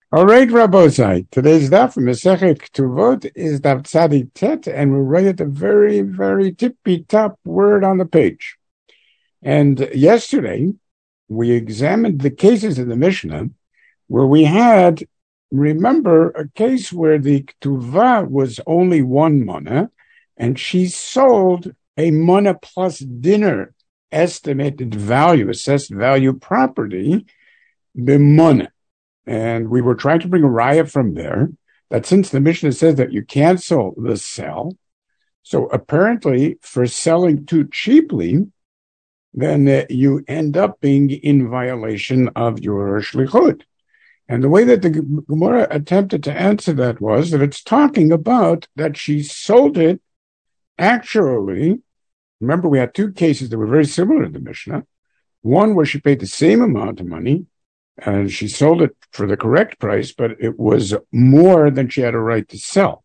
All right, Rabbosai. Today's daf from Masechet Ketuvot is daf Tzadi Tet, and we're right at the very, very tippy top word on the page. And yesterday, we examined the cases in the Mishnah where we had, remember, a case where the Ketuvah was only one mana, and she sold a mana plus dinner estimated value, assessed value property, b'mana. And we were trying to bring a raya from there that since the Mishnah says that you cancel the sell, so apparently for selling too cheaply, then you end up being in violation of your shlichut. And the way that the Gemara attempted to answer that was that it's talking about that she sold it actually. Remember, we had two cases that were very similar to the Mishnah. One where she paid the same amount of money, and she sold it for the correct price, but it was more than she had a right to sell.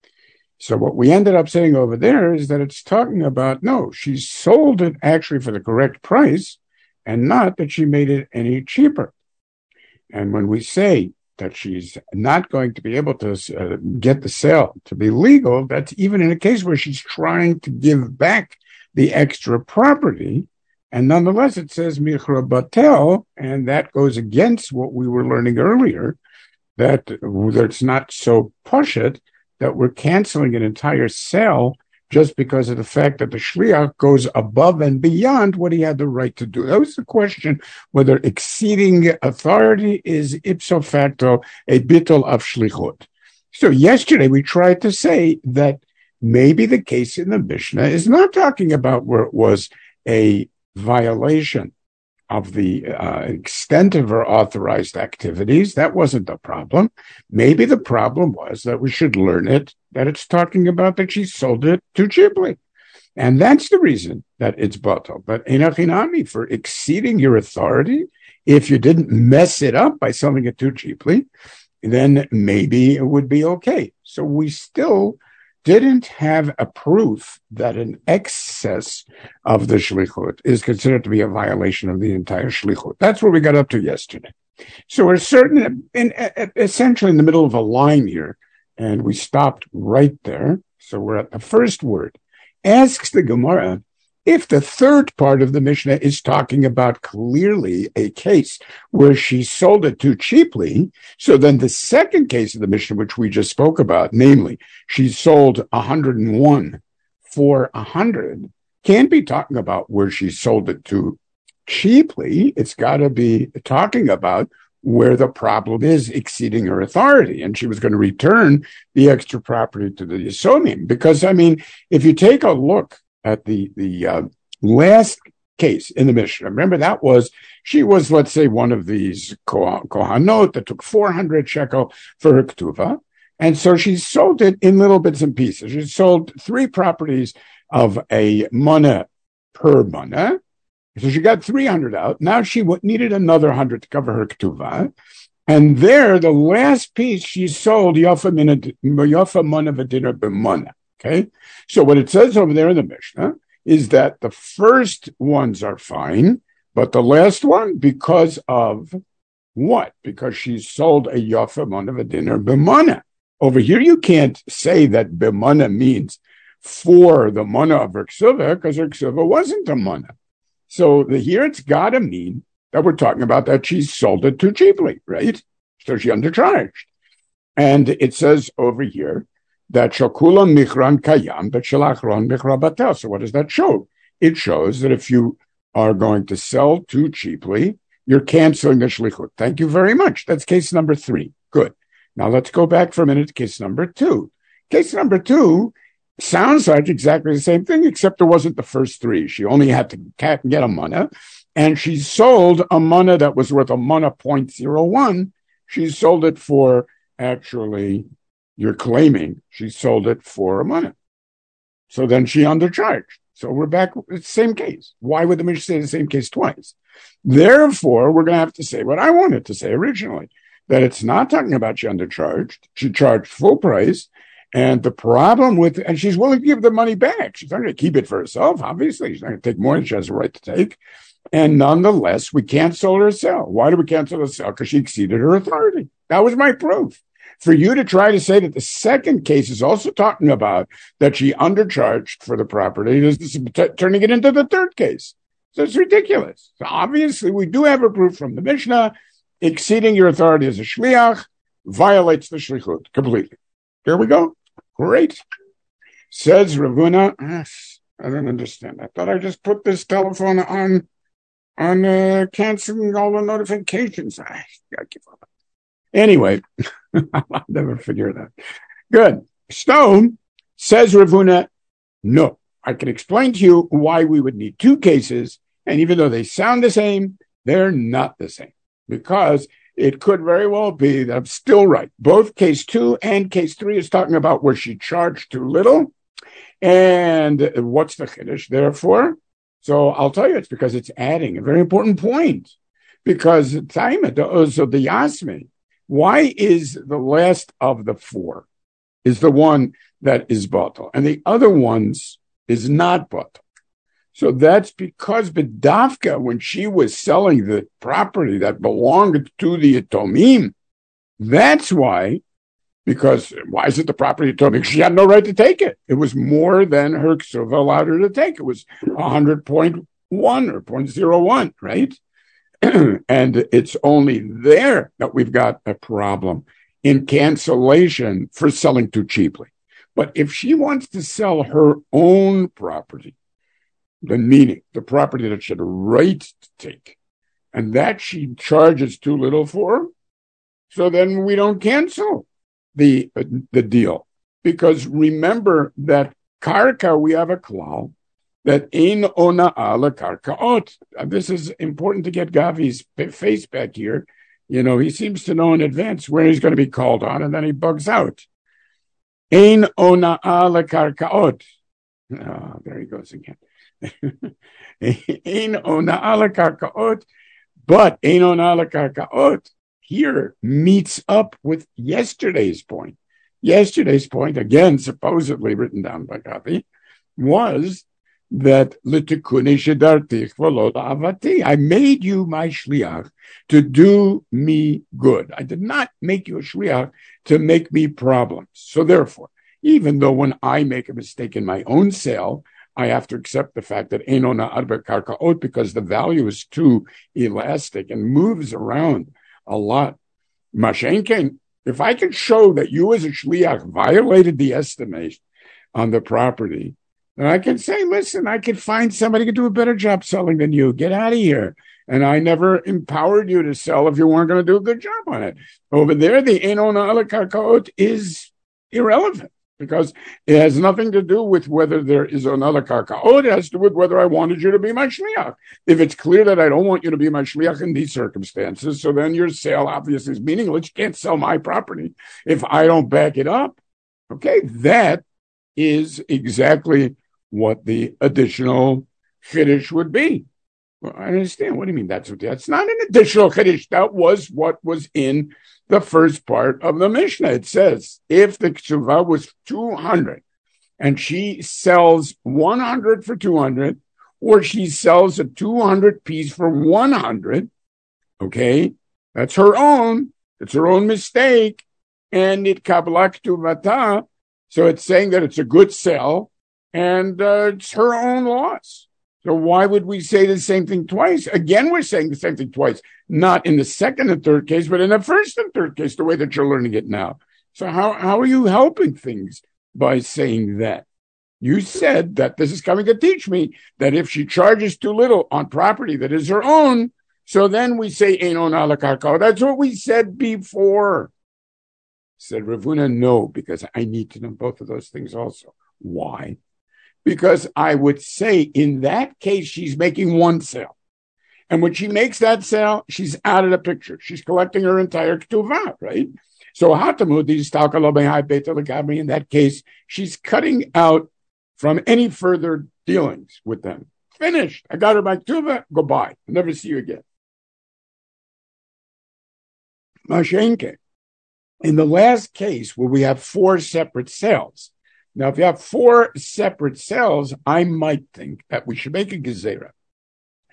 So what we ended up saying over there is that it's talking about, no, she sold it actually for the correct price and not that she made it any cheaper. And when we say that she's not going to be able to get the sale to be legal, that's even in a case where she's trying to give back the extra property. And nonetheless, it says Michra Batel, and that goes against what we were learning earlier, that it's not so pashut that we're canceling an entire sale just because of the fact that the shliach goes above and beyond what he had the right to do. That was the question, whether exceeding authority is ipso facto a bittul of shlichut. So yesterday we tried to say that maybe the case in the Mishnah is not talking about where it was a violation of the extent of her authorized activities. That wasn't the problem. Maybe the problem was that we should learn it, that it's talking about that she sold it too cheaply. And that's the reason that it's batal. But inachinami, for exceeding your authority, if you didn't mess it up by selling it too cheaply, then maybe it would be okay. So we still didn't have a proof that an excess of the shlichut is considered to be a violation of the entire shlichut. That's where we got up to yesterday. So we're essentially in the middle of a line here, and we stopped right there. So we're at the first word. Asks the Gemara if the third part of the Mishnah is talking about clearly a case where she sold it too cheaply, so then the second case of the Mishnah, which we just spoke about, namely, she sold 101 for 100, can't be talking about where she sold it too cheaply. It's got to be talking about where the problem is exceeding her authority, and she was going to return the extra property to the Yisomim. Because, I mean, if you take a look at the last case in the Mishnah. Remember, she was, let's say, one of these kohanot that took 400 shekel for her ketuvah, and so she sold it in little bits and pieces. She sold 3 properties of a mana per mana, so she got 300 out. Now she needed another 100 to cover her ketuvah, and there, the last piece she sold yafa mana v'dinner b'mana. Okay, so what it says over there in the Mishnah is that the first ones are fine, but the last one, because of what? Because she sold a yafa mana v'dinner b'mana. Over here, you can't say that b'mana means for the mana of her ksuva, because her ksuva wasn't a mana. So here it's got to mean that we're talking about that she sold it too cheaply, right? So she undercharged. And it says over here that shakula michran kayam, but shalachron michra batel. So what does that show? It shows that if you are going to sell too cheaply, you're canceling the shlichut. Thank you very much. That's case number 3. Good. Now let's go back for a minute to case number 2. Case number 2 sounds like exactly the same thing, except there wasn't the first 3. She only had to get a mana, and she sold a mana that was worth a mana 0.01. She sold it for, actually, you're claiming she sold it for a mana. So then she undercharged. So we're back, it's the same case. Why would the Mishnah say the same case twice? Therefore, we're going to have to say what I wanted to say originally, that it's not talking about she undercharged. She charged full price. And the problem and she's willing to give the money back. She's not going to keep it for herself, obviously. She's not going to take more than she has a right to take. And nonetheless, we canceled her sale. Why did we cancel the sale? Because she exceeded her authority. That was my proof. For you to try to say that the second case is also talking about that she undercharged for the property, this is turning it into the third case. So it's ridiculous. So obviously, we do have a proof from the Mishnah. Exceeding your authority as a shliach violates the shlichut completely. Here we go. Great. Says Rav Huna. I don't understand. I thought I just put this telephone on canceling all the notifications. I give up. Anyway, I'll never figure it out. Good. Stone says Rav Huna, no, I can explain to you why we would need two cases, and even though they sound the same, they're not the same, because it could very well be that I'm still right. Both case 2 and case 3 is talking about where she charged too little, and what's the chiddush therefore? So I'll tell you, it's because it's adding a very important point, because so the Yasmin, why is the last of the 4 is the one that is batal, and the other ones is not batal? So that's because B'davka, when she was selling the property that belonged to the Yatomim, that's why, because why is it the property Yatomim? She had no right to take it. It was more than her ksuva allowed her to take. It was 100.1 or 0.01, right? And it's only there that we've got a problem in cancellation for selling too cheaply. But if she wants to sell her own property, the meaning, the property that she had a right to take, and that she charges too little for, so then we don't cancel the deal. Because remember that karka, we have a klal, that ein ona'a lekarkaot. This is important to get Gavi's face back here. You know, he seems to know in advance where he's going to be called on, and then he bugs out. Ein ona'a lekarkaot. Oh, there he goes again. Ein ona'a lekarkaot, but ein ona'a lekarkaot here meets up with yesterday's point. Yesterday's point, again, supposedly written down by Gavi, was that I made you my shliach to do me good. I did not make you a shliach to make me problems. So therefore, even though when I make a mistake in my own sale, I have to accept the fact that enona arba karkaot, because the value is too elastic and moves around a lot. Mashenken, if I could show that you as a shliach violated the estimation on the property, and I can say, listen, I could find somebody who could do a better job selling than you. Get out of here. And I never empowered you to sell if you weren't going to do a good job on it. Over there, the enona ala karkaot is irrelevant, because it has nothing to do with whether there is another karkaot. It has to do with whether I wanted you to be my shliach. If it's clear that I don't want you to be my shliach in these circumstances, so then your sale obviously is meaningless. You can't sell my property if I don't back it up. Okay, that is exactly what the additional chiddush would be. Well, I understand. What do you mean that's not an additional chiddush? That was what was in the first part of the Mishnah. It says, if the ksuva was 200 and she sells 100 for 200, or she sells a 200 piece for 100, okay, that's her own. It's her own mistake. And it kabbalah ktuvata, so it's saying that it's a good sell, and it's her own loss. So why would we say the same thing twice? Again, we're saying the same thing twice, not in the second and third case, but in the first and third case, the way that you're learning it now. So how are you helping things by saying that? You said that this is coming to teach me that if she charges too little on property that is her own, so then we say einon ala karka. That's what we said before. Said Rav Huna, no, because I need to know both of those things also. Why? Because I would say in that case, she's making one sale. And when she makes that sale, she's out of the picture. She's collecting her entire ketuvah, right? So in that case, she's cutting out from any further dealings with them. Finished. I got her my ketuvah. Goodbye. I'll never see you again. Mashenke. In the last case where we have 4 separate sales. Now, if you have 4 separate sales, I might think that we should make a gezerah.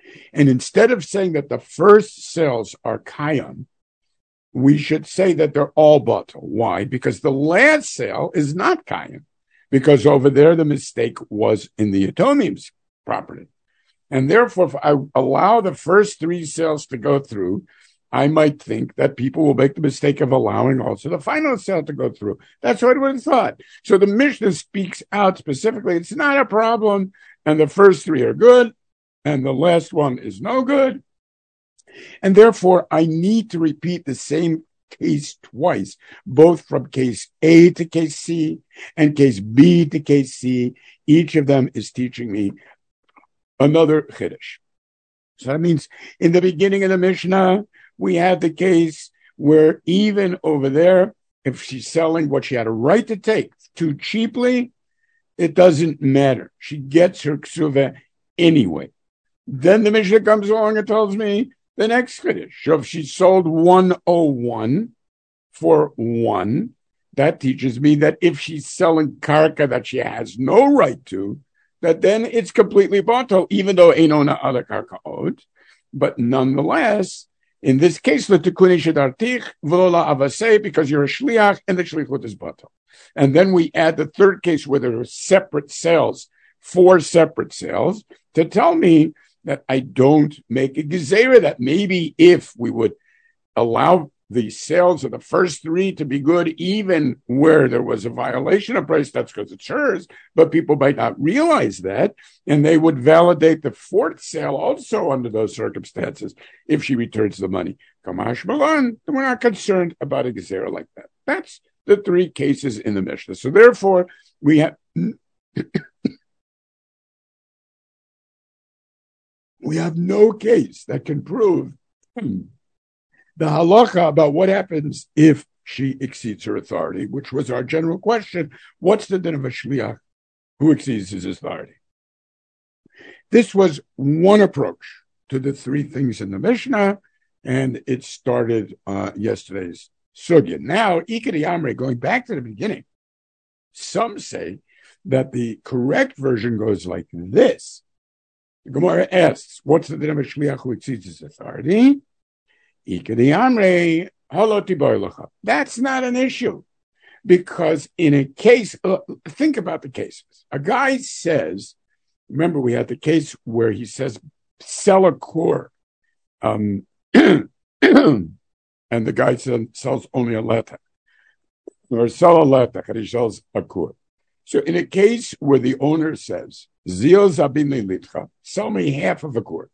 And instead of saying that the first sales are Kayam, we should say that they're all batal. Why? Because the last sale is not Kayam. Because over there, the mistake was in the Yatomim's property. And therefore, if I allow the first three sales to go through, I might think that people will make the mistake of allowing also the final sale to go through. That's what I would have thought. So the Mishnah speaks out specifically. It's not a problem, and the first three are good, and the last one is no good. And therefore, I need to repeat the same case twice, both from case A to case C and case B to case C. Each of them is teaching me another chiddush. So that means in the beginning of the Mishnah, we had the case where even over there, if she's selling what she had a right to take too cheaply, it doesn't matter. She gets her ksuva anyway. Then the Mishnah comes along and tells me the next chiddush. So if she sold 101 for 1, that teaches me that if she's selling karka that she has no right to, that then it's completely batal, even though einona ala karka owed. But nonetheless, in this case, l'tikuni shedartich v'lo la'avasei, because you're a shliach and the shlichut is batal. And then we add the third case where there are separate sales, 4 separate sales, to tell me that I don't make a gezerah, that maybe if we would allow the sales of the first 3 to be good, even where there was a violation of price, that's because it's hers, but people might not realize that, and they would validate the 4th sale also under those circumstances if she returns the money. Kamash Malan, we're not concerned about a gezerah like that. That's the 3 cases in the Mishnah. So therefore, we have we have no case that can prove the halacha about what happens if she exceeds her authority, which was our general question. What's the din of a shliach who exceeds his authority? This was one approach to the 3 things in the Mishnah, and it started yesterday's sugya. Now, Ikari Amre, going back to the beginning, some say that the correct version goes like this. The Gemara asks, what's the din of a shliach who exceeds his authority? That's not an issue, because in a case, think about the cases. A guy says, remember we had the case where he says, sell a core, and the guy sells only a letak, or sell a letak, and he sells a core. So in a case where the owner says, Zil zabin litcha, sell me half of a core,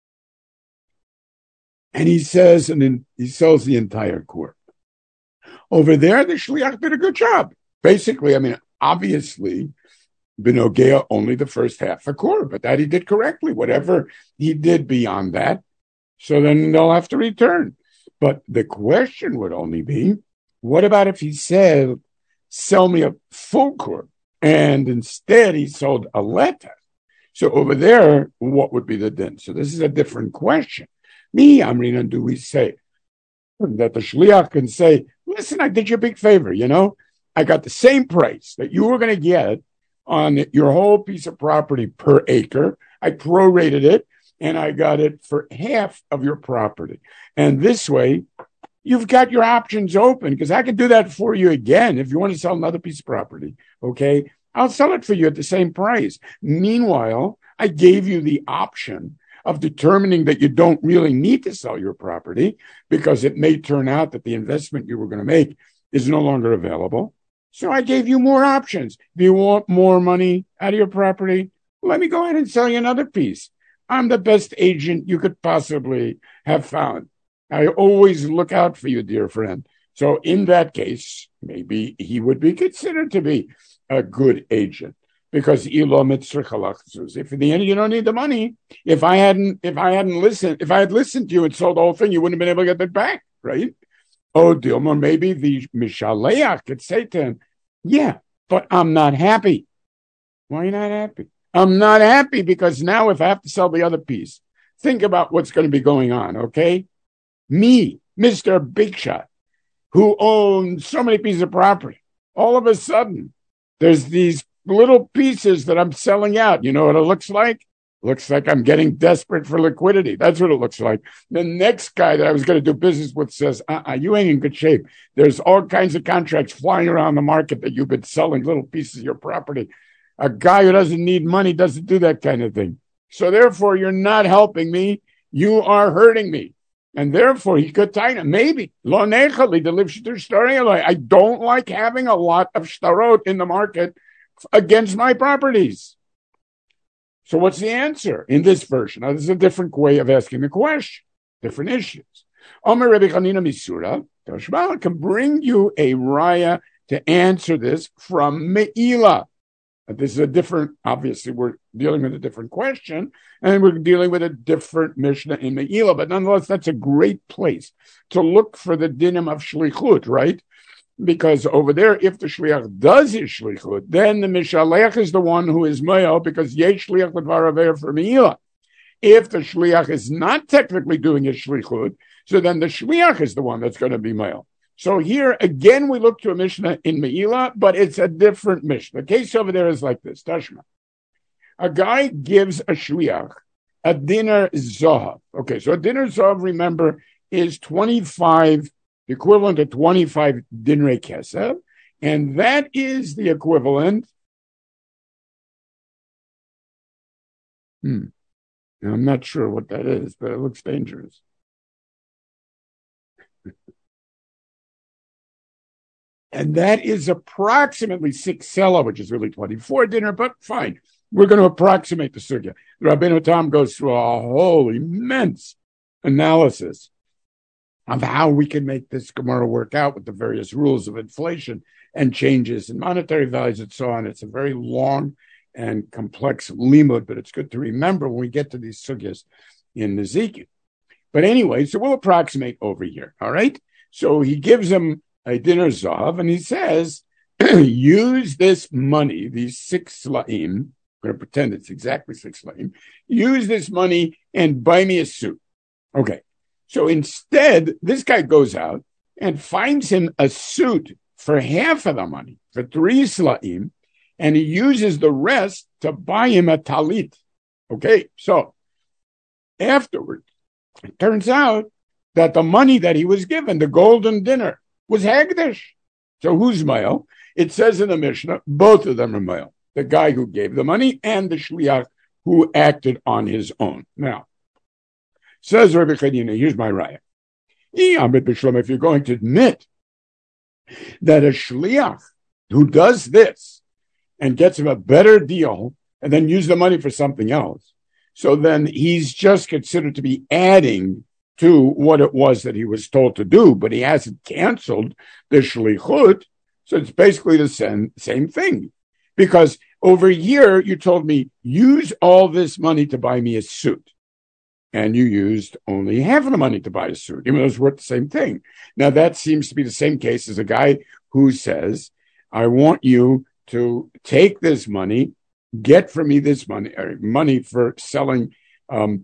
and he says, and then he sells the entire core. Over there, the shliach did a good job. Basically, I mean, obviously, Benogea only the first half a core, but that he did correctly. Whatever he did beyond that, so then they'll have to return. But the question would only be, what about if he said, sell me a full core, and instead he sold a letter? So over there, what would be the din? So this is a different question. Me, Amrina, do we say that the shliach can say, listen, I did you a big favor, I got the same price that you were going to get on your whole piece of property per acre. I prorated it, and I got it for half of your property. And this way, you've got your options open, because I can do that for you again if you want to sell another piece of property, okay? I'll sell it for you at the same price. Meanwhile, I gave you the option of determining that you don't really need to sell your property, because it may turn out that the investment you were going to make is no longer available. So I gave you more options. If you want more money out of your property, let me go ahead and sell you another piece. I'm the best agent you could possibly have found. I always look out for you, dear friend. So in that case, maybe he would be considered to be a good agent, because if in the end you don't need the money, if I had listened to you and sold the whole thing, you wouldn't have been able to get it back, right? Oh, Dilma, maybe the Mishaleach could say to him, yeah, but I'm not happy. Why are you not happy? I'm not happy because now if I have to sell the other piece, think about what's going to be going on, okay? Me, Mr. Big Shot, who owns so many pieces of property, all of a sudden, there's these little pieces that I'm selling out. You know what it looks like? Looks like I'm getting desperate for liquidity. That's what it looks like. The next guy that I was going to do business with says, you ain't in good shape. There's all kinds of contracts flying around the market that you've been selling little pieces of your property. A guy who doesn't need money doesn't do that kind of thing. So therefore, you're not helping me. You are hurting me. And therefore, he could tell maybe. I don't like having a lot of shtarot in the market against my properties. So what's the answer in this version? Now, this is a different way of asking the question, different issues. Omer Rebbe Chanina Misura, Tashbala can bring you a raya to answer this from Me'ilah. This is a different, obviously, we're dealing with a different question, and we're dealing with a different Mishnah in Me'ilah, but nonetheless, that's a great place to look for the dinim of shlichut, right? Because over there, if the shliach does his shlichut, then the mishalech is the one who is moel, because yesh shliach l'dvar aver for Me'ilah. If the shliach is not technically doing his shlichut, so then the shliach is the one that's going to be moel. So here, again, we look to a Mishnah in Me'ilah, but it's a different Mishnah. The case over there is like this, Tashma. A guy gives a shliach a dinar zahav. Okay, so a dinar zahav, remember, is 25, the equivalent of 25 dinrei kesef, and that is the equivalent. I'm not sure what that is, but it looks dangerous. And that is approximately 6 selah, which is really 24 dinner, but fine. We're going to approximate the sugya. Rabbeinu Tam goes through a whole immense analysis of how we can make this Gemara work out with the various rules of inflation and changes in monetary values and so on. It's a very long and complex limud, but it's good to remember when we get to these sugyas in Ezekiel. But anyway, so we'll approximate over here, all right? So he gives him a dinar zav, and he says, use this money, these 6 slaim, I'm going to pretend it's exactly 6 slaim, use this money and buy me a suit. Okay. So instead, this guy goes out and finds him a suit for half of the money, for 3 slaim, and he uses the rest to buy him a talit. Okay, so afterwards, it turns out that the money that he was given, the golden dinar, was hagdish. So who's moel? It says in the Mishnah, both of them are moel. The guy who gave the money and the shliach who acted on his own. Now, says Rabbi Chanina, here's my raya. If you're going to admit that a shliach who does this and gets him a better deal and then use the money for something else, so then he's just considered to be adding to what it was that he was told to do, but he hasn't canceled the shlichut, so it's basically the same thing. Because over here, you told me, use all this money to buy me a suit. And you used only half of the money to buy a suit, even though it's worth the same thing. Now, that seems to be the same case as a guy who says, I want you to take this money, get for me this money, money for selling all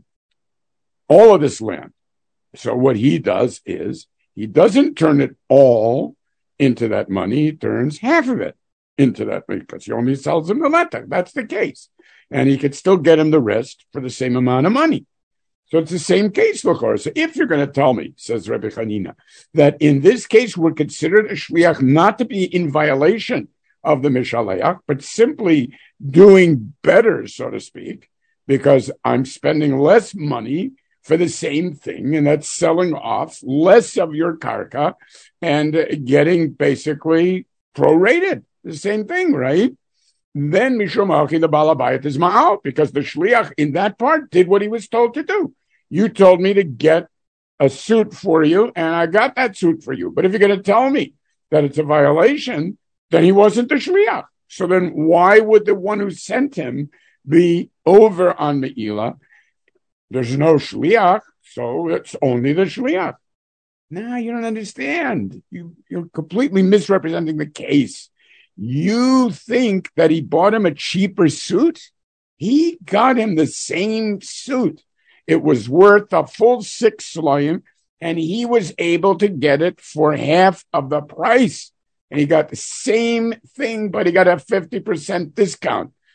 of this land. So what he does is, he doesn't turn it all into that money, he turns half of it into that money, because he only sells him the letter. That's the case. And he could still get him the rest for the same amount of money. So it's the same case, Luchor. So if you're going to tell me, says Rebbe Chanina, that in this case we're considered a shliach not to be in violation of the Mishaleach, but simply doing better, so to speak, because I'm spending less money for the same thing, and that's selling off less of your karka and getting basically prorated. The same thing, right? Then Mishum Ha'achi, the Balabayat is Ma'al, because the Shliach in that part did what he was told to do. You told me to get a suit for you, and I got that suit for you. But if you're going to tell me that it's a violation, then he wasn't the Shliach. So then why would the one who sent him be over on Me'ilah? There's no shliach, so it's only the shliach. No, you don't understand. You're completely misrepresenting the case. You think that he bought him a cheaper suit? He got him the same suit. It was worth a full 6 slayim, and he was able to get it for half of the price. And he got the same thing, but he got a 50% discount.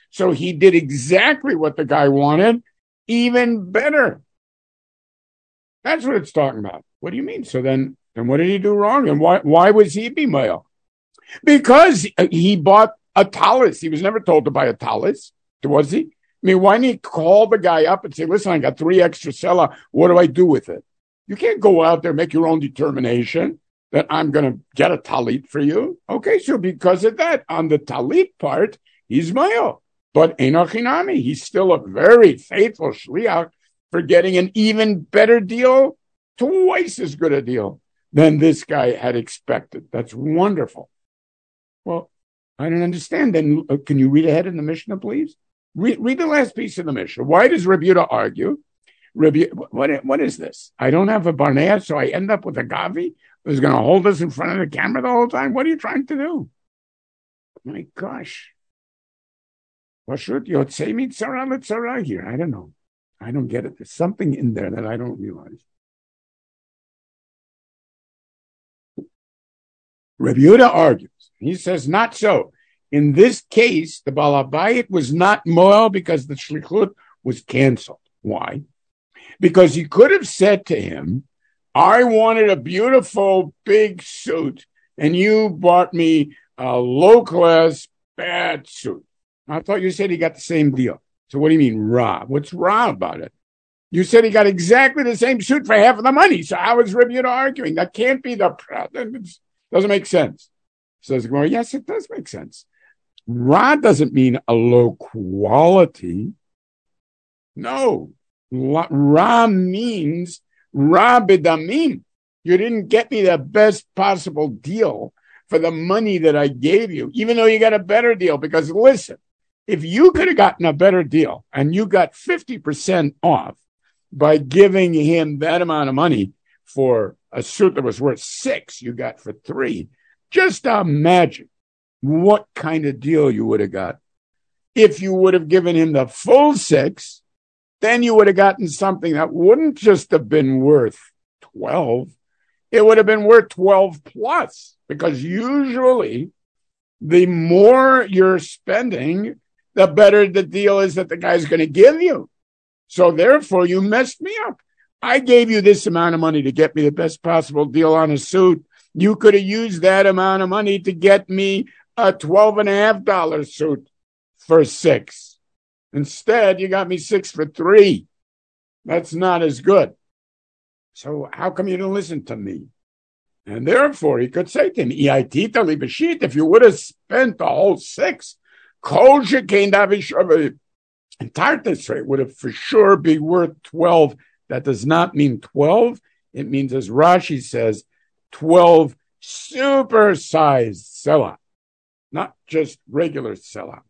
So he did exactly what the guy wanted, even better. That's what it's talking about. What do you mean? So then what did he do wrong? And why was he bimayel? Because he bought a talis. He was never told to buy a talis, was he? I mean, why didn't he call the guy up and say, listen, I got 3 extra sela. What do I do with it? You can't go out there and make your own determination that I'm going to get a talit for you. Okay, so because of that, on the talit part, he's mayo. But Enochinami, he's still a very faithful shliach for getting an even better deal, twice as good a deal than this guy had expected. That's wonderful. Well, I don't understand. Then can you read ahead in the Mishnah, please? Read the last piece of the Mishnah. Why does Rabbi Yehuda argue? What is this? I don't have a barnea, so I end up with a gavi who's going to hold us in front of the camera the whole time. What are you trying to do? My gosh. Pashut yotzei mitzara letzara here. I don't know. I don't get it. There's something in there that I don't realize. Rabbi Yehuda argues. He says, not so. In this case, the Baal HaBayit was not moel because the shlichut was canceled. Why? Because he could have said to him, I wanted a beautiful big suit, and you bought me a low-class bad suit. I thought you said he got the same deal. So what do you mean, raw? What's raw about it? You said he got exactly the same suit for half of the money. So how is Rabbi Yehuda arguing? That can't be the problem. It doesn't make sense. Says the Gemara, yes, it does make sense. Ra doesn't mean a low quality. No. Ra means Ra b'damim. You didn't get me the best possible deal for the money that I gave you, even though you got a better deal. Because listen, if you could have gotten a better deal and you got 50% off by giving him that amount of money for a suit that was worth 6, you got for 3, just imagine what kind of deal you would have got. If you would have given him the full 6, then you would have gotten something that wouldn't just have been worth 12. It would have been worth 12 plus, because usually the more you're spending, the better the deal is that the guy's going to give you. So therefore, you messed me up. I gave you this amount of money to get me the best possible deal on a suit. You could have used that amount of money to get me a $12.50 suit for 6. Instead, you got me 6 for 3. That's not as good. So how come you didn't listen to me? And therefore, he could say to him, if you would have spent the whole 6, entire rate would have for sure be worth 12. That does not mean 12. It means, as Rashi says, 12 super-sized selah, not just regular selah.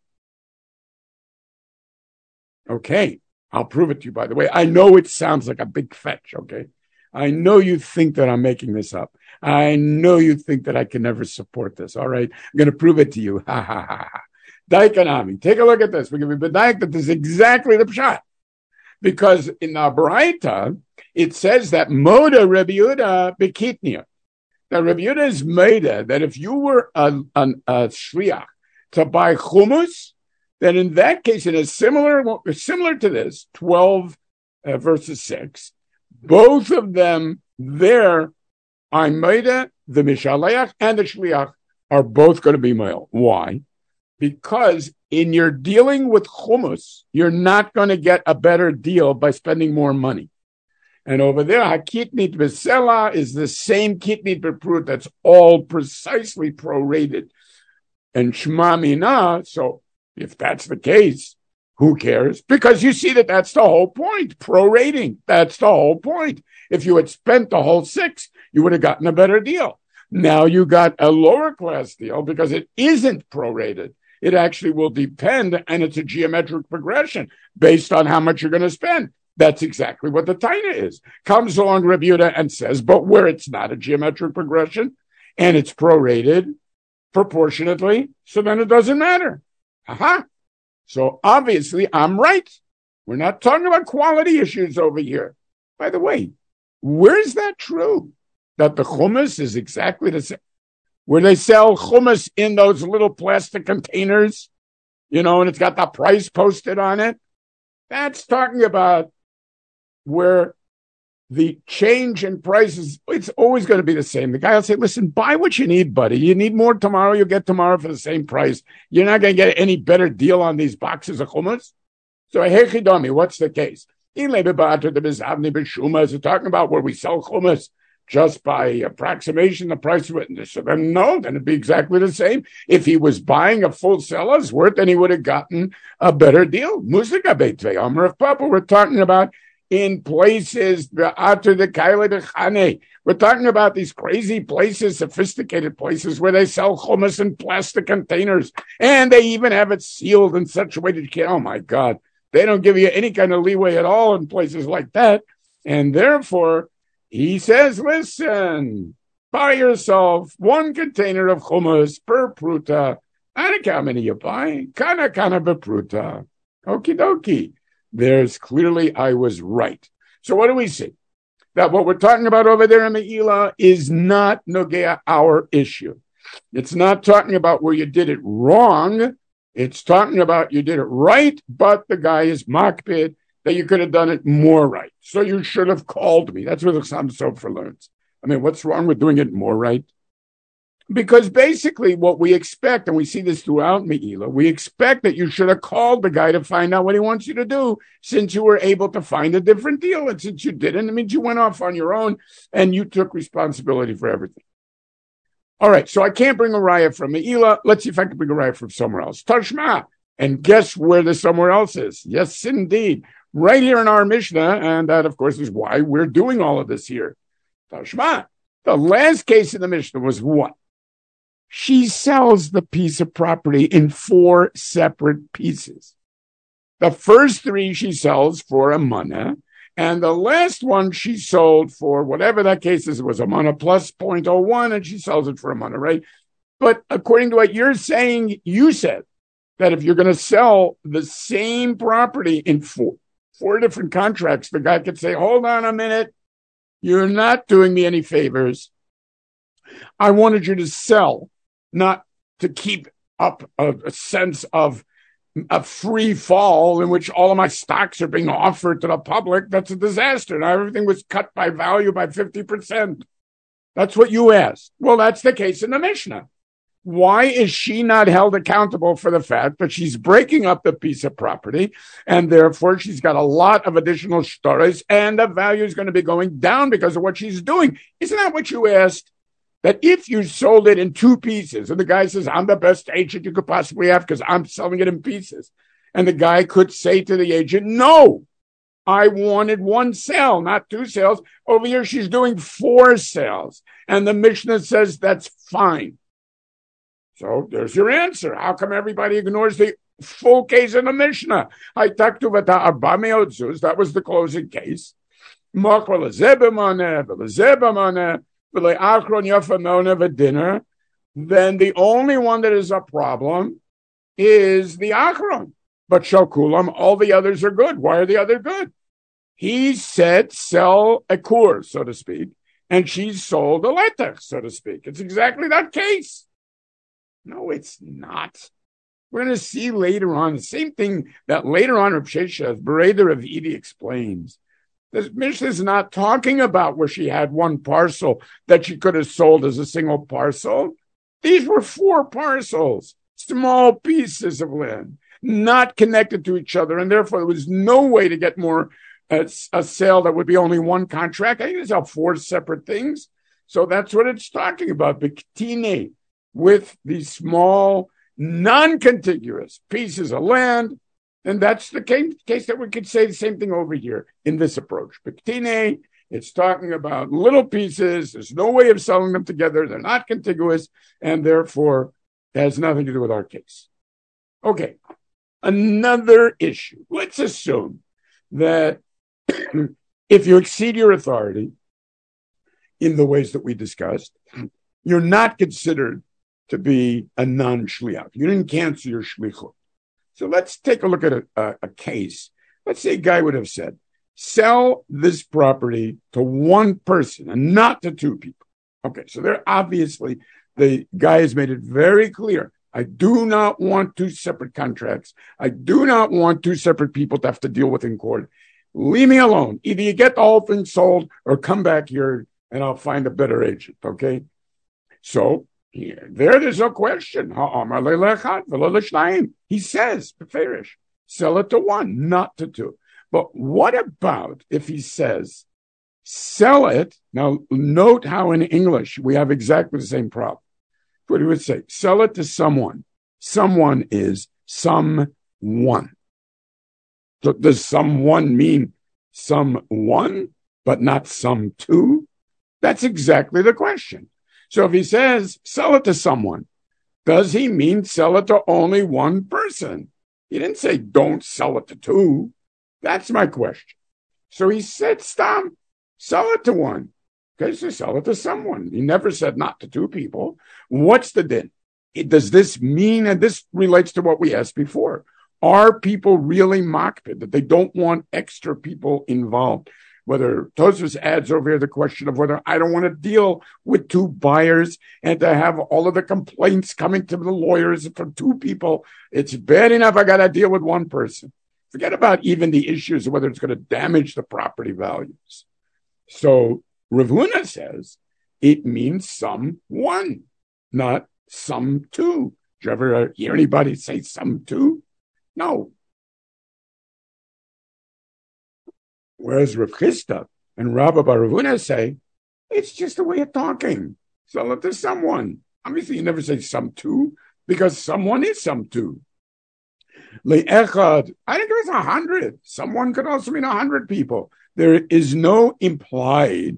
Okay, I'll prove it to you, by the way. I know it sounds like a big fetch, okay? I know you think that I'm making this up. I know you think that I can never support this, all right? I'm going to prove it to you. Ha, ha, ha, ha. Daikanami, take a look at this. We're going to be bedaik that this is exactly the pshat. Because in the Baraita, it says that Moda Rabbi Yehuda Bekitnia. Now, Rabbi Yehuda is Moda that if you were a shliach to buy hummus, then in that case, it is similar to this, 12 verses 6. Both of them there, Moda, the Mishaleach, and the shliach are both going to be male. Why? Because in your dealing with hummus, you're not going to get a better deal by spending more money. And over there, hakitnit b'sela is the same kitnit b'prut that's all precisely prorated. And shma mina, so if that's the case, who cares? Because you see that that's the whole point, prorating. That's the whole point. If you had spent the whole 6, you would have gotten a better deal. Now you got a lower class deal because it isn't prorated. It actually will depend, and it's a geometric progression based on how much you're going to spend. That's exactly what the Taina is. Comes along Rabbi Yehuda and says, but where it's not a geometric progression and it's prorated proportionately, so then it doesn't matter. Aha. So obviously I'm right. We're not talking about quality issues over here. By the way, where's that true? That the hummus is exactly the same? Where they sell hummus in those little plastic containers and it's got the price posted on it. That's talking about where the change in prices, it's always going to be the same. The guy will say, listen, buy what you need, buddy. You need more tomorrow, you'll get tomorrow for the same price. You're not going to get any better deal on these boxes of hummus. So, Hechidomi, what's the case? Is it talking about where we sell hummus just by approximation, the price of it? So then, no, then it'd be exactly the same. If he was buying a full seller's worth, then he would have gotten a better deal. Musika Beitve, Amr of Papa, we're talking about in places, we're talking about these crazy places, sophisticated places where they sell hummus in plastic containers, and they even have it sealed in such a way that you can't, oh my God, they don't give you any kind of leeway at all in places like that. And therefore, he says, listen, buy yourself 1 container of hummus per pruta. I don't care how many you buy. Kana bepruta. Okie dokie. There's clearly I was right. So what do we see? That what we're talking about over there in Me'ila is not Nogea, our issue. It's not talking about where you did it wrong. It's talking about you did it right, but the guy is makpid that you could have done it more right. So you should have called me. That's what the Chassam Sofer learns. I mean, what's wrong with doing it more right? Because basically what we expect, and we see this throughout Me'ila, we expect that you should have called the guy to find out what he wants you to do, since you were able to find a different deal. And since you didn't, it means you went off on your own and you took responsibility for everything. All right, so I can't bring a raya from Me'ila. Let's see if I can bring a raya from somewhere else. Tashma. And guess where the somewhere else is? Yes, indeed. Right here in our Mishnah, and that, of course, is why we're doing all of this here. Tashma. The last case in the Mishnah was what? She sells the piece of property in 4 separate pieces. The first 3 she sells for a mana, and the last one she sold for whatever that case is. It was a mana plus 0.01, and she sells it for a mana, right? But according to what you're saying, you said that if you're going to sell the same property in four different contracts, the guy could say, hold on a minute, you're not doing me any favors. I wanted you to sell, not to keep up a sense of a free fall in which all of my stocks are being offered to the public. That's a disaster. Now everything was cut by value by 50%. That's what you asked. Well, that's the case in the Mishnah. Why is she not held accountable for the fact that she's breaking up the piece of property, and therefore she's got a lot of additional stories, and the value is going to be going down because of what she's doing? Isn't that what you asked? That if you sold it in 2 pieces, and the guy says, I'm the best agent you could possibly have because I'm selling it in pieces. And the guy could say to the agent, no, I wanted 1 sale, not 2 sales. Over here, she's doing 4 sales. And the Mishnah says that's fine. So there's your answer. How come everybody ignores the full case in the Mishnah? That was the closing case. Then the only one that is a problem is the Achron. But Shokulam, all the others are good. Why are the other good? He said sell a kur, so to speak, and she sold a letech, so to speak. It's exactly that case. No, it's not. We're going to see later on the same thing that later on Rav Sheshes, Bereder of Edi explains. This Mishnah is not talking about where she had 1 parcel that she could have sold as a single parcel. These were 4 parcels, small pieces of land, not connected to each other, and therefore there was no way to get more a sale that would be only 1 contract. I think it's 4 separate things. So that's what it's talking about. Biktine, with these small, non-contiguous pieces of land. And that's the case that we could say the same thing over here in this approach. Biktine, it's talking about little pieces. There's no way of selling them together. They're not contiguous, and therefore it has nothing to do with our case. Okay, another issue. Let's assume that if you exceed your authority in the ways that we discussed, you're not considered to be a non-shliach. You didn't cancel your shlichut. So let's take a look at a case. Let's say a guy would have said, sell this property to 1 person and not to 2 people. Okay, so there obviously, the guy has made it very clear I do not want two separate contracts. I do not want two separate people to have to deal with in court. Leave me alone. Either you get the whole thing sold or come back here and I'll find a better agent, okay? So there's no question. He says, sell it to one, not to two. But what about if he says, sell it? Now, note how in English we have exactly the same problem. What he would say, sell it to someone. Someone is someone. So does someone mean someone, but not some two? That's exactly the question. So if he says, sell it to someone, does he mean sell it to only one person? He didn't say, don't sell it to two. That's my question. So he said, stop, sell it to one. Okay, so sell it to someone. He never said not to two people. What's the din? Does this mean, and this relates to what we asked before, are people really makpid, that they don't want extra people involved? Whether Tosfos adds over here the question of whether I don't want to deal with two buyers and to have all of the complaints coming to the lawyers from two people. It's bad enough I got to deal with one person. Forget about even the issues of whether it's going to damage the property values. So Rav Huna says it means someone, not some two. Did you ever hear anybody say some two? No. Whereas Rav Chisda and Rabba bar Rav Huna say it's just a way of talking. Sell it to someone. Obviously, you never say some two because someone is some two. Le'echad, I think it was 100. Someone could also mean 100 people. There is no implied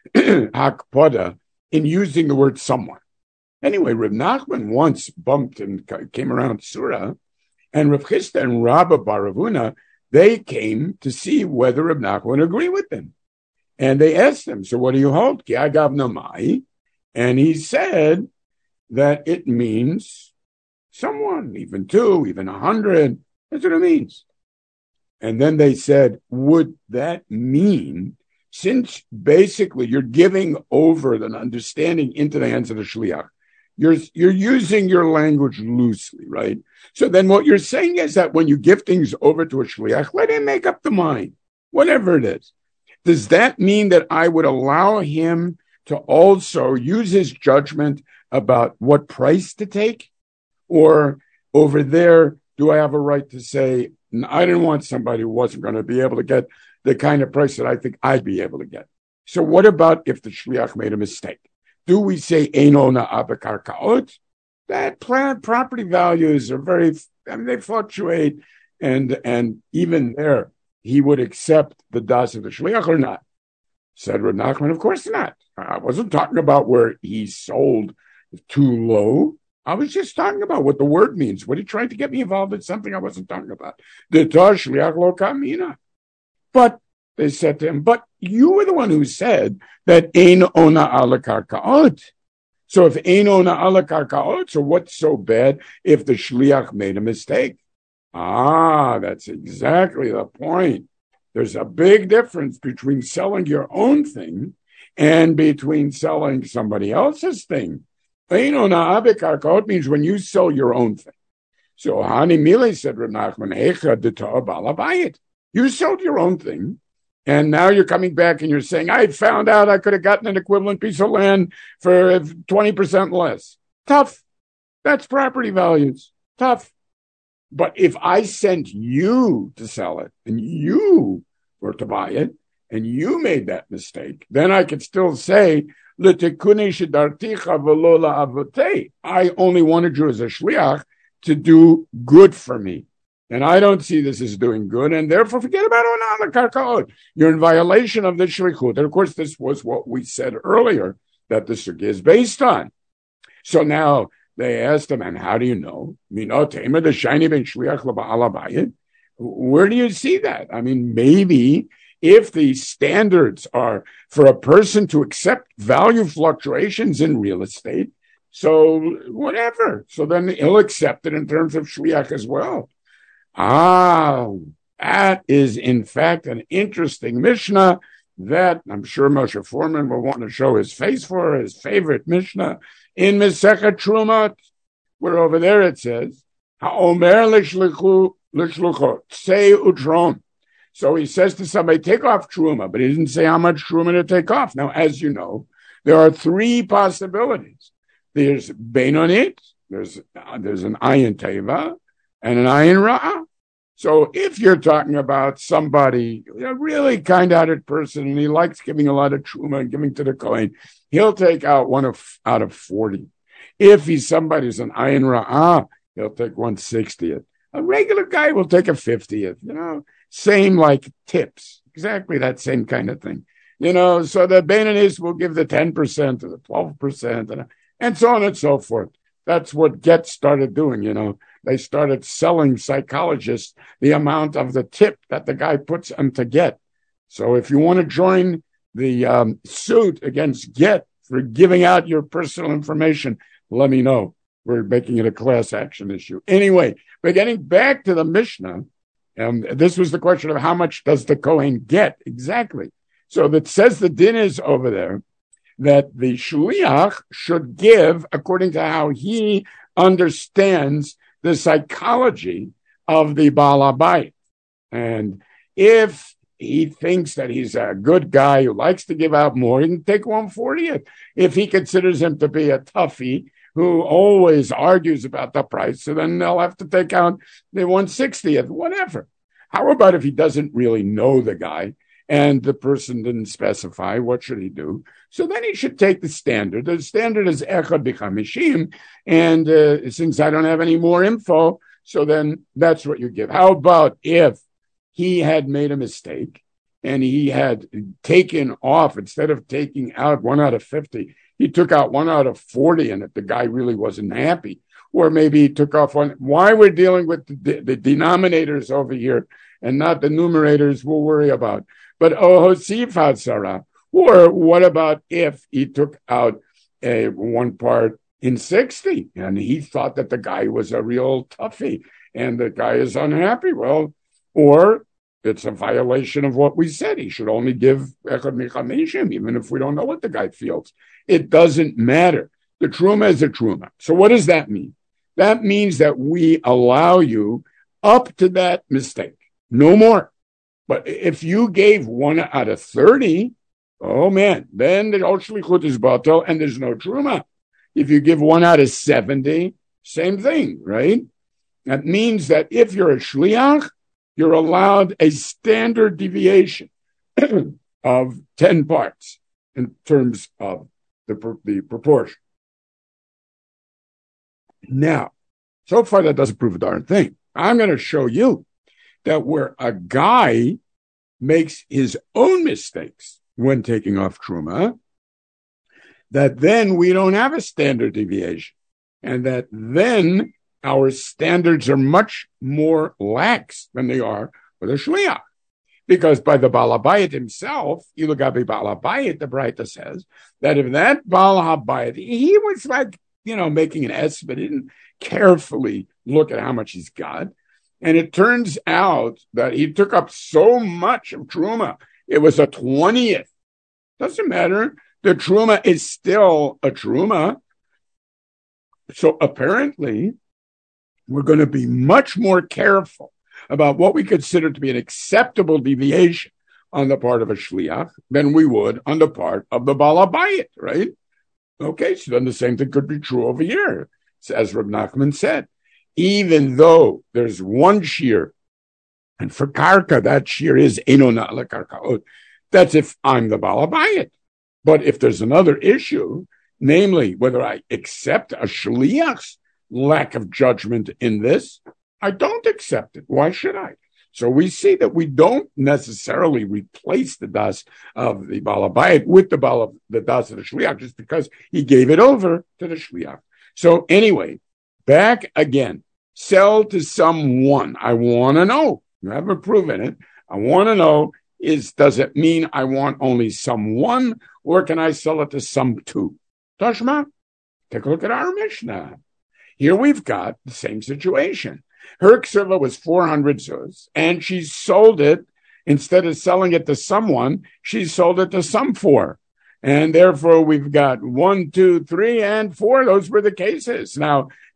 hakpada in using the word someone. Anyway, Rav Nachman once bumped and came around Surah, and Rav Chisda and Rabba bar Rav Huna, they came to see whether Rav Nachman would agree with them. And they asked him, so what do you hold? Ki agav namai. And he said that it means someone, even two, even 100. That's what it means. And then they said, would that mean, since basically you're giving over the understanding into the hands of the shliach, you're using your language loosely, right? So then what you're saying is that when you give things over to a shliach, let him make up the mind, whatever it is. Does that mean that I would allow him to also use his judgment about what price to take? Or over there, do I have a right to say, I didn't want somebody who wasn't going to be able to get the kind of price that I think I'd be able to get? So what about if the shliach made a mistake? Do we say eino na'ah b'karkaot? That property values are they fluctuate, and even there, he would accept the das of the shliach or not? Said Rav Nachman, of course not. I wasn't talking about where he sold too low. I was just talking about what the word means. What he tried to get me involved in something I wasn't talking about. The shliach lo kamina. But they said to him, but you were the one who said that ein ona ala karkaot. So if ein ona ala karkaot, so what's so bad if the shliach made a mistake? That's exactly the point. There's a big difference between selling your own thing and between selling somebody else's thing. Ein ona ala karkaot means when you sell your own thing. So Hani Mile said, Rav Nachman, Eicha d'ta'ah ba'al habayit. You sold your own thing. And now you're coming back and you're saying, I found out I could have gotten an equivalent piece of land for 20% less. Tough. That's property values. Tough. But if I sent you to sell it and you were to buy it and you made that mistake, then I could still say, I only wanted you as a shliach to do good for me. And I don't see this as doing good, and therefore forget about onam karkaot. You're in violation of the shlichut. And of course, this was what we said earlier that the sugya is based on. So now they asked him, and how do you know? Where do you see that? I mean, maybe if the standards are for a person to accept value fluctuations in real estate, so whatever. So then he'll accept it in terms of shliach as well. That is in fact an interesting Mishnah that I'm sure Moshe Foreman will want to show his face for, his favorite Mishnah in Masechet Trumot. where over there it says, Ha'omer l'shluchot, say utron. So he says to somebody, take off truma, but he didn't say how much truma to take off. Now, as you know, there are three possibilities. There's Beinonit, there's an ayin teva, and an ayin ra'ah. So if you're talking about somebody, a really kind-hearted person, and he likes giving a lot of truma and giving to the Kohen, he'll take out out of 40. If he's somebody's an ayin ra'ah, he'll take 1/60th. A regular guy will take a 50th, same like tips, exactly that same kind of thing. So the Beinonit will give the 10% or the 12%, and so on and so forth. That's what Get started doing, They started selling psychologists the amount of the tip that the guy puts them to Get. So if you want to join the suit against Get for giving out your personal information, let me know. We're making it a class action issue. Anyway, but getting back to the Mishnah, this was the question of how much does the Kohen get exactly. So that says the din is over there that the shliach should give according to how he understands the psychology of the Baal HaBayit. And if he thinks that he's a good guy who likes to give out more, he can take 1/40th. If he considers him to be a toughie who always argues about the price, so then they'll have to take out the 1/60th, whatever. How about if he doesn't really know the guy and the person didn't specify, what should he do? So then he should take the standard. The standard is Echad B'Chamishim, and since I don't have any more info, so then that's what you give. How about if he had made a mistake and he had taken off, instead of taking out 1 out of 50, he took out 1 out of 40, and if the guy really wasn't happy, or maybe he took off one. Why we're dealing with the denominators over here and not the numerators, we'll worry about. But Ohosif Hatzara, or what about if he took out one part in 60 and he thought that the guy was a real toughie and the guy is unhappy? Well, or it's a violation of what we said. He should only give Echad Michamishim, even if we don't know what the guy feels. It doesn't matter. The truma is a truma. So what does that mean? That means that we allow you up to that mistake. No more. But if you gave 1 out of 30, oh man, then the Ol Shlichut is batel and there's no truma. If you give 1 out of 70, same thing, right? That means that if you're a shliach, you're allowed a standard deviation of 10 parts in terms of the proportion. Now, so far that doesn't prove a darn thing. I'm going to show you that where a guy makes his own mistakes when taking off truma, that then we don't have a standard deviation, and that then our standards are much more lax than they are with a shliach. Because by the Baal HaBayit himself, Ilugabi Baal HaBayit, the Braita says, that if that Baal HaBayit, he was like, making an estimate, he didn't carefully look at how much he's got. And it turns out that he took up so much of truma, it was a 20th. Doesn't matter. The truma is still a truma. So apparently, we're going to be much more careful about what we consider to be an acceptable deviation on the part of a shliach than we would on the part of the Baal HaBayit, right? Okay, so then the same thing could be true over here. As Reb Nachman said, even though there's one shear, and for karka, that shear is enona lekarkaot, that's if I'm the Baal HaBayit. But if there's another issue, namely whether I accept a shliach's lack of judgment in this, I don't accept it. Why should I? So we see that we don't necessarily replace the das of the Baal HaBayit with the das of the shliach just because he gave it over to the shliach. So anyway, back again, sell to someone. I want to know. You haven't proven it. I want to know does it mean I want only someone, or can I sell it to some two? Tashma, take a look at our Mishnah. Here we've got the same situation. Her ksuva was 400 zuz, and she sold it, instead of selling it to someone, she sold it to some four. And therefore we've got 1, 2, 3, and 4. Those were the cases. Now,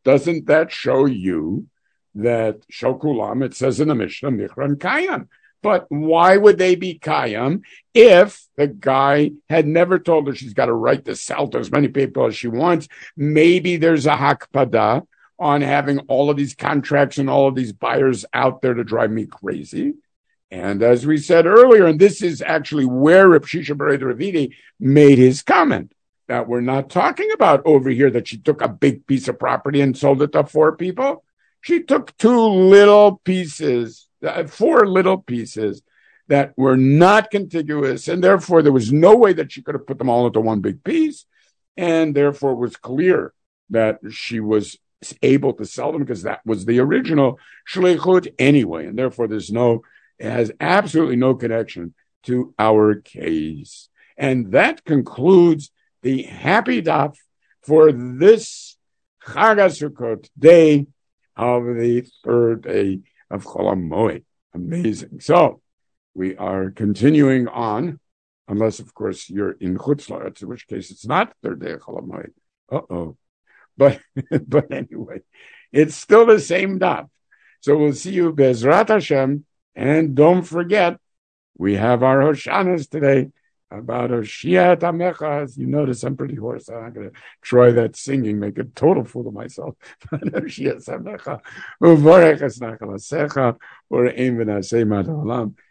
doesn't that show you that Shokulam, it says in the Mishnah, Michran Kayam? But why would they be Kayam if the guy had never told her she's got a right to sell to as many people as she wants? Maybe there's a hakpada on having all of these contracts and all of these buyers out there to drive me crazy. And as we said earlier, and this is actually where Reb Shisha Bered Ravidi made his comment, that we're not talking about over here that she took a big piece of property and sold it to 4 people. She took 2 little pieces, 4 little pieces that were not contiguous, and therefore there was no way that she could have put them all into one big piece, and therefore it was clear that she was able to sell them because that was the original shleichut anyway, and therefore it has absolutely no connection to our case. And that concludes the happy daf for this Chag HaSukkot day of the 3rd day of Chol HaMoed. Amazing. So we are continuing on, unless, of course, you're in Chutz La'aretz, in which case it's not the 3rd day of Chol HaMoed. Uh-oh. But anyway, it's still the same daf. So we'll see you Be'ezrat Hashem. And don't forget, we have our Hoshanas today about Hoshia Tamecha. As you notice, I'm pretty hoarse. I'm not going to try that singing, make a total fool of myself. Hoshia Tamecha, Uvorech es nachal hasecha, Ureim v'nasei mad haolam.